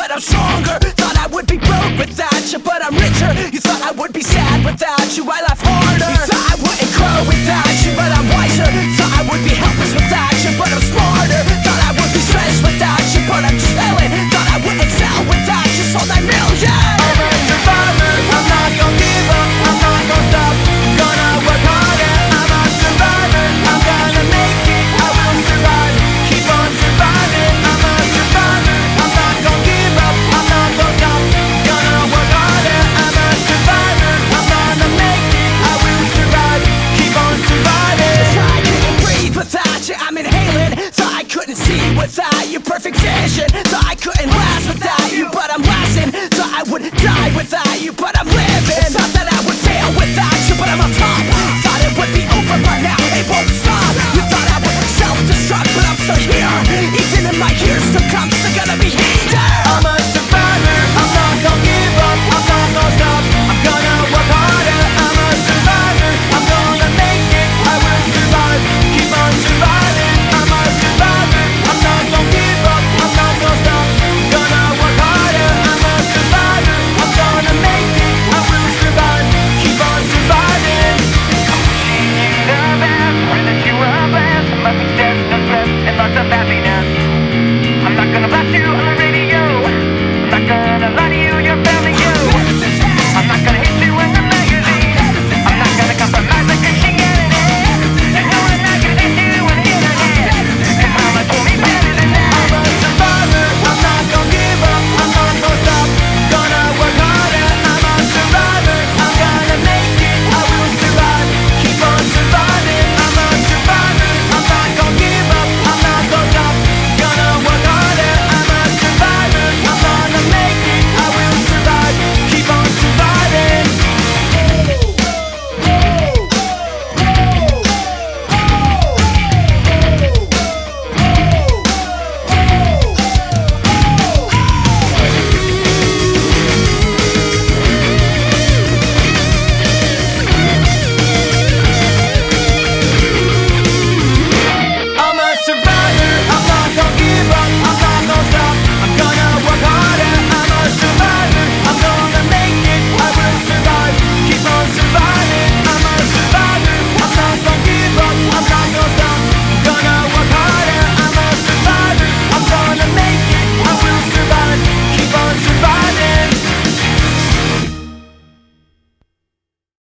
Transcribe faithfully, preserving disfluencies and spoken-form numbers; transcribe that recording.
but I'm stronger. Thought I would be broke without you, but I'm richer. You thought I would be sad without you, I laugh harder. You thought I wouldn't grow without you, but I'm wiser. Thought I would be helpless without you, but I'm smarter. Thought I would be stressed without you, but I'm chilling. Thought I wouldn't sell without you, sold a million. I'm a survivor, I'm not gonna give up, I'm not gonna stop, gonna work harder. I'm a survivor, I'm gonna make it, I will survive, keep on surviving. I'm a survivor, I'm not gonna give up, I'm not gonna stop, gonna work harder. I'm a survivor, I'm gonna make it, I will survive, keep on surviving. Thought I couldn't breathe without you, I'm inhaling. Thought I couldn't see without your perfect vision.